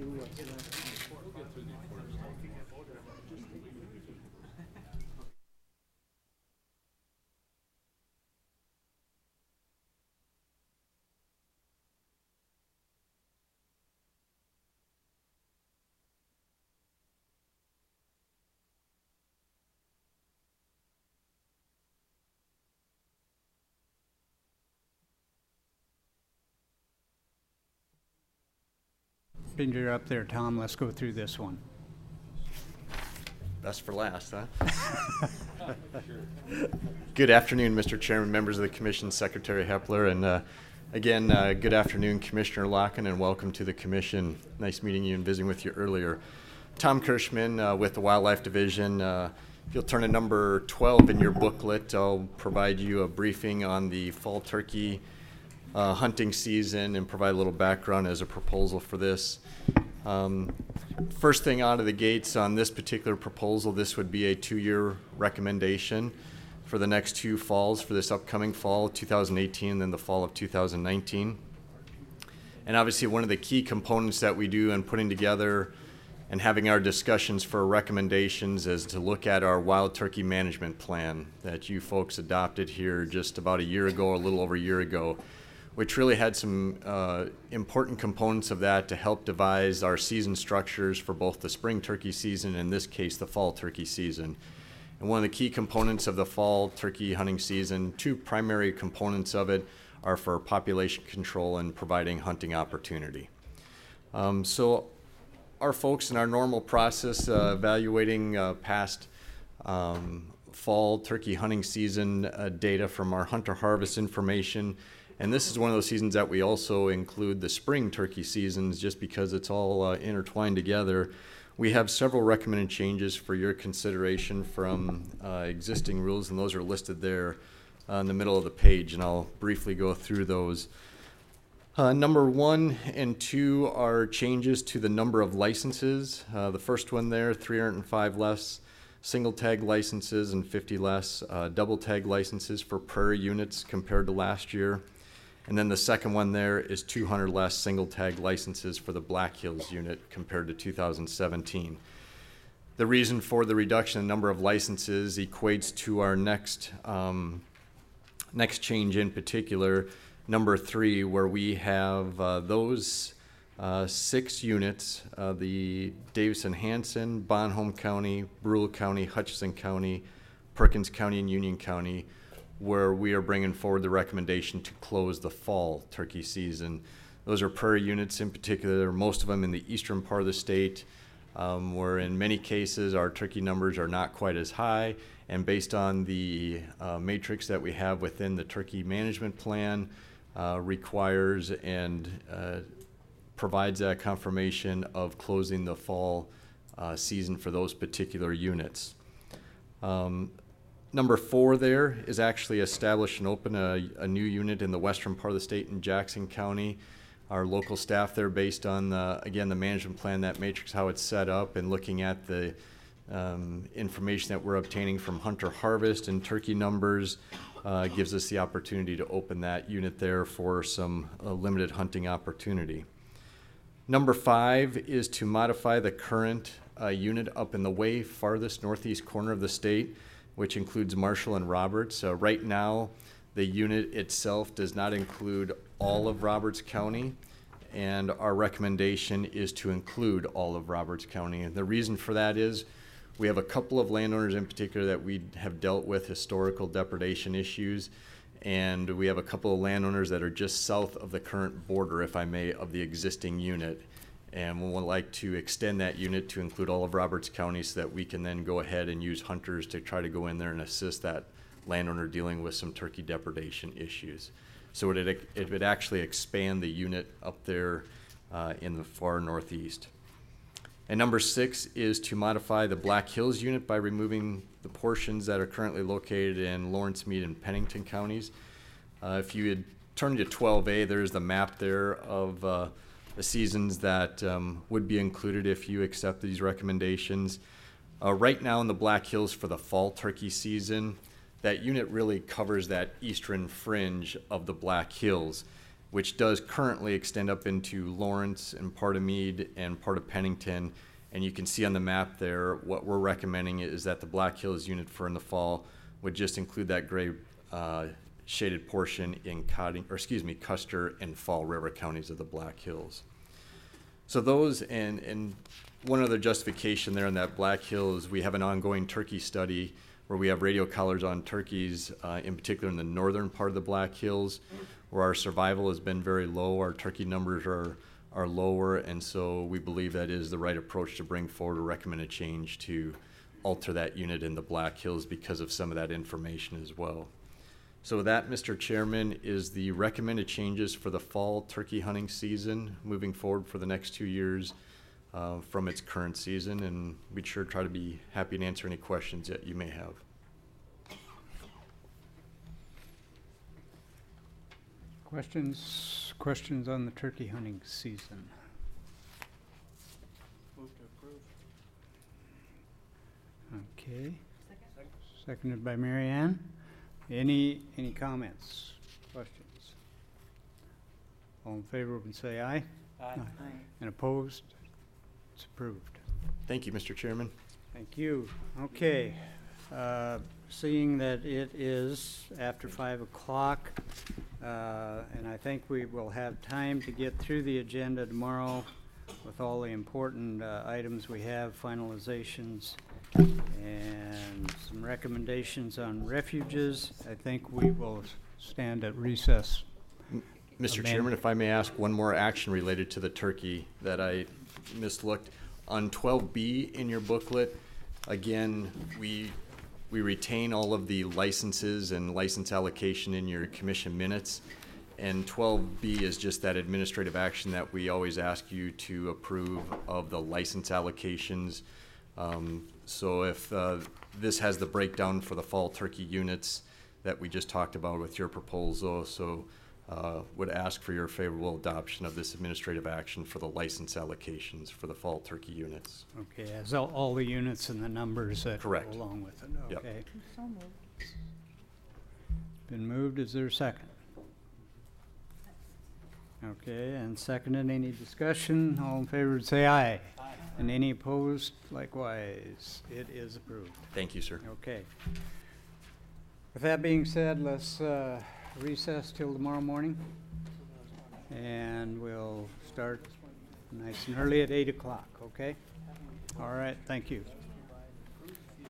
You're up there, Tom. Let's go through this one. Best for last, huh? Good afternoon, Mr. Chairman, members of the Commission, Secretary Hepler, and again, good afternoon, Commissioner Locken, and welcome to the Commission. Nice meeting you and visiting with you earlier. Tom Kirschman with the Wildlife Division. If you'll turn to number 12 in your booklet, I'll provide you a briefing on the fall turkey hunting season and provide a little background as a proposal for this. First thing out of the gates on this particular proposal, this would be a 2-year recommendation for the next 2 falls, for this upcoming fall 2018 and then the fall of 2019. And obviously one of the key components that we do in putting together and having our discussions for recommendations is to look at our wild turkey management plan that you folks adopted here just about a year ago, or a little over a year ago, which really had some important components of that to help devise our season structures for both the spring turkey season and in this case the fall turkey season. And one of the key components of the fall turkey hunting season, 2 primary components of it, are for population control and providing hunting opportunity. So our folks in our normal process evaluating past fall turkey hunting season data from our hunter harvest information. And this is one of those seasons that we also include the spring turkey seasons just because it's all intertwined together. We have several recommended changes for your consideration from existing rules, and those are listed there in the middle of the page, and I'll briefly go through those. Number 1 and 2 are changes to the number of licenses. The first one there, 305 less single tag licenses and 50 less double tag licenses for prairie units compared to last year. And then the second one there is 200 less single tag licenses for the Black Hills unit compared to 2017. The reason for the reduction in number of licenses equates to our next change in particular, number 3, where we have those 6 units, the Davidson-Hanson, Bonhomme County, Brule County, Hutchinson County, Perkins County, and Union County, where we are bringing forward the recommendation to close the fall turkey season. Those are prairie units in particular, most of them in the eastern part of the state, where in many cases our turkey numbers are not quite as high, and based on the matrix that we have within the turkey management plan, requires and provides that confirmation of closing the fall season for those particular units. Number 4 there is actually establish and open a new unit in the western part of the state in Jackson County. Our local staff there, based on again the management plan, that matrix, how it's set up, and looking at the information that we're obtaining from hunter harvest and turkey numbers, gives us the opportunity to open that unit there for some limited hunting opportunity. Number 5 is to modify the current unit up in the way farthest northeast corner of the state, which includes Marshall and Roberts. Right now, the unit itself does not include all of Roberts County, and our recommendation is to include all of Roberts County. And the reason for that is we have a couple of landowners in particular that we have dealt with historical depredation issues, and we have a couple of landowners that are just south of the current border, if I may, of the existing unit. And we would like to extend that unit to include all of Roberts County so that we can then go ahead and use hunters to try to go in there and assist that landowner dealing with some turkey depredation issues. So it would actually expand the unit up there in the far northeast. And number 6 is to modify the Black Hills unit by removing the portions that are currently located in Lawrence, Meade, and Pennington counties. If you had turned to 12A, there's the map there of the seasons that would be included if you accept these recommendations. Right now in the Black Hills for the fall turkey season, that unit really covers that eastern fringe of the Black Hills. which does currently extend up into Lawrence and part of Meade and part of Pennington. And you can see on the map there, what we're recommending is that the Black Hills unit for in the fall would just include that gray shaded portion in Custer and Fall River counties of the Black Hills. So those, and one other justification there in that Black Hills, we have an ongoing turkey study where we have radio collars on turkeys, in particular in the northern part of the Black Hills, where our survival has been very low. Our turkey numbers are lower, and so we believe that is the right approach to bring forward a recommended change to alter that unit in the Black Hills because of some of that information as well. So that, Mr. Chairman, is the recommended changes for the fall turkey hunting season moving forward for the next 2 years from its current season, and we'd sure try to be happy to answer any questions that you may have. Questions on the turkey hunting season? Move to approve. Okay. Seconded by Mary Ann. Any comments, questions? All in favor would say aye. Aye. And opposed? It's approved. Thank you, Mr. Chairman. Thank you. Okay. Seeing that it is after 5 o'clock, and I think we will have time to get through the agenda tomorrow with all the important items we have, finalizations, and some recommendations on refuges. I think we will stand at recess. Mr. Chairman, if I may ask one more action related to the turkey that I mislooked. On 12B in your booklet, again, we retain all of the licenses and license allocation in your commission minutes. And 12B is just that administrative action that we always ask you to approve of the license allocations. So if this has the breakdown for the fall turkey units that we just talked about with your proposal, so would ask for your favorable adoption of this administrative action for the license allocations for the fall turkey units. Okay, as all the units and the numbers that go Correct. along with it. Yep. Okay. So moved. Been moved. Is there a second? Okay, and seconded. Any discussion? All in favor would say aye. Aye. And any opposed? Likewise, it is approved. Thank you, sir. Okay. With that being said, let's recess till tomorrow morning. And we'll start nice and early at 8 o'clock, okay? All right, thank you.